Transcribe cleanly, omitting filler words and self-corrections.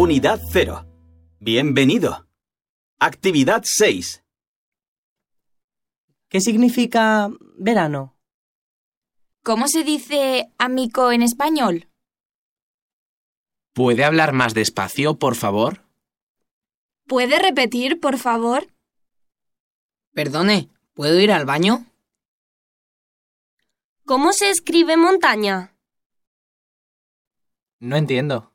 Unidad 0. Bienvenido. Actividad 6. ¿Qué significa verano? ¿Cómo se dice amigo en español? ¿Puede hablar más despacio, por favor? ¿Puede repetir, por favor? Perdone, ¿puedo ir al baño? ¿Cómo se escribe montaña? No entiendo.